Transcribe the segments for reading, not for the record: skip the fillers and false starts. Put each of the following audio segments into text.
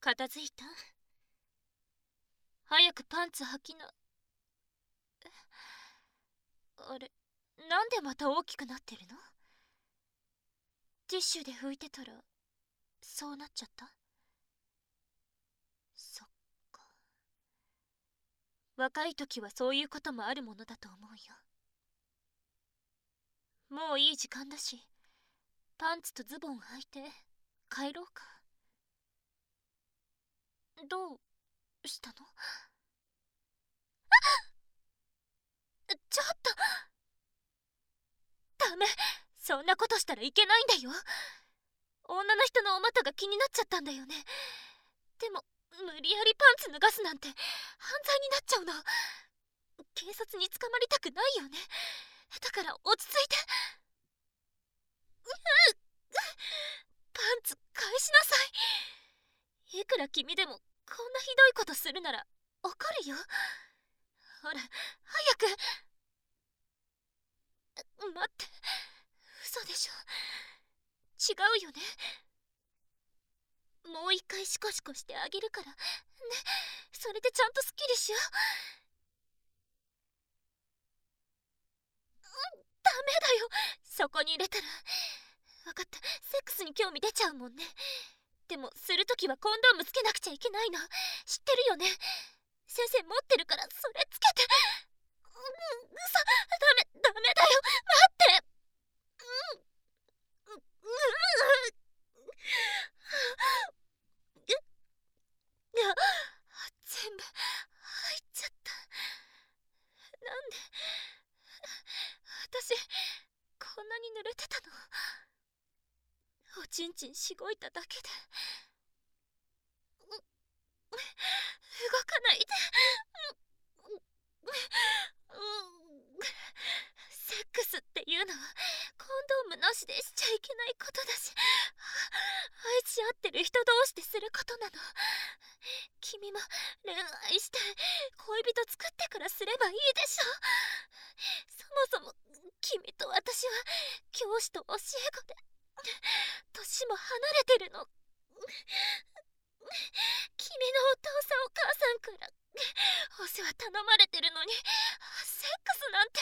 片付いた？早くパンツ履きな。あれ、なんでまた大きくなってるの？ティッシュで拭いてたらそうなっちゃった？そっか。若い時はそういうこともあるものだと思うよ。もういい時間だし、パンツとズボン履いて帰ろうか。どうしたの？ちょっとダメ、そんなことしたらいけないんだよ。女の人のお股が気になっちゃったんだよね。でも無理やりパンツ脱がすなんて犯罪になっちゃうの。警察に捕まりたくないよね。だから落ち着いて。パンツ返しなさい。いくら君でもこんなひどいことするなら怒るよ。ほら早く。待って、嘘でしょ。違うよね。もう一回シコシコしてあげるからね。それでちゃんとスッキリしよう。ダメだよ、そこに入れたら。分かった、セックスに興味出ちゃうもんね。でもするときはコンドームつけなくちゃいけないの知ってるよね。先生持ってるからそれつけて。嘘、ダメだよ、待って。全部入っちゃった。なんで私こんなに濡れてたの？おちんちんしごいただけで。動かないで。セックスっていうのはコンドームなしでしちゃいけないことだし、愛し合ってる人同士ですることなの。君も恋愛して恋人作ってからすればいいでしょ。そもそも君と私は教師と教え子で年も離れてるの。君のお父さんお母さんからお世話頼まれてるのにセックスなんて。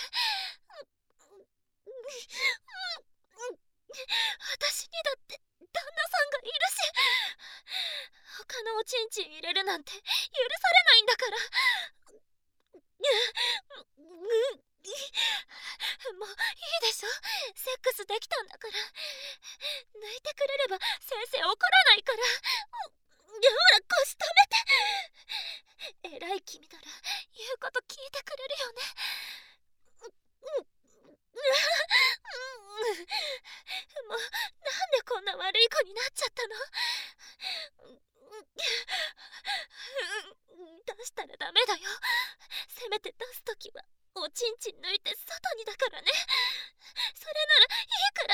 私にだって旦那さんがいるし、他のおちんちん入れるなんて許されないんだから。もういいでしょ、セックスできたんだから。抜いてくれれば先生怒らないから。ほら腰止めて。偉い君なら言うこと聞いてくれるよね。もうなんでこんな悪い子になっちゃったの？出したらダメだよ。せめて出すときはおちんちん抜いて外にだからね。それならいいから。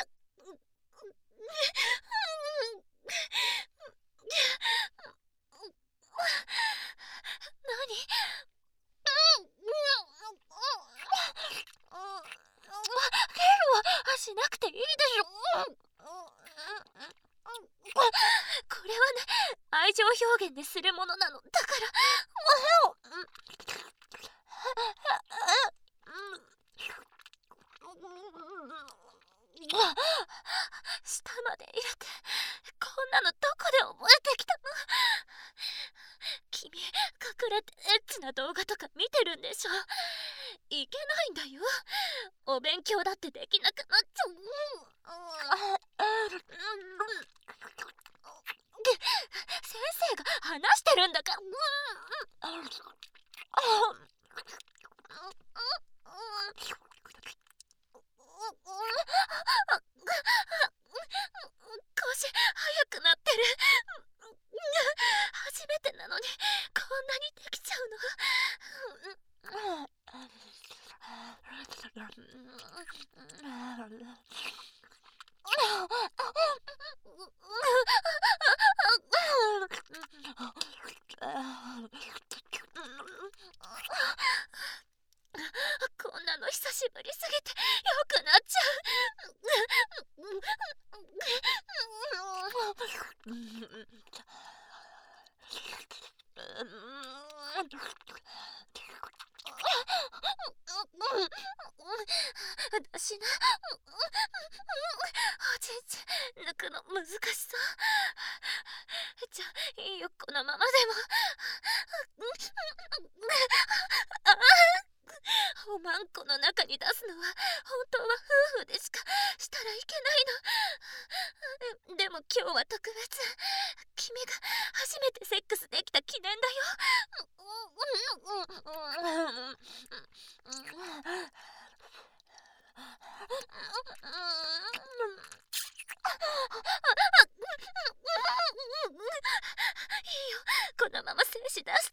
何？ゲームはしなくていいでしょ。これはね、愛情表現でするものなのだから。下まで入れて、こんなのどこで覚えてきたの？君隠れてエッチな動画とか見てるんでしょ。いけないんだよ、お勉強だってできなくなっちゃう。先生が話してるんだから。腰速くなってる。初めてなのにこんなにできちゃうの？こんなの久しぶりすぎてよくなっちゃう。 私な、おちんちん抜くの難しそう。じゃあいいよ、このままでも。おまんこの中に出すのは本当は夫婦でしかしたらいけないの。でも今日は特別。君が初めてセックスできた記念だよ。いいよ、このまま精子出して。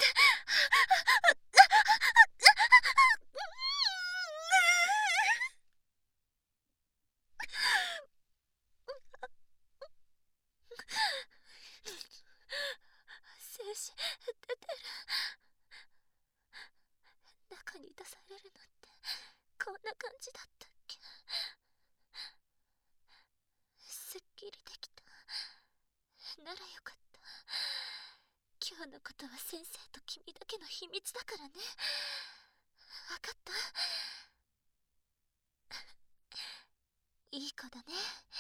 精子出てる。中に出されるのってこんな感じだったっけ。すっきりできた。ならよかった。今日のことは先生と君だけの秘密だからね。わかった？いい子だね。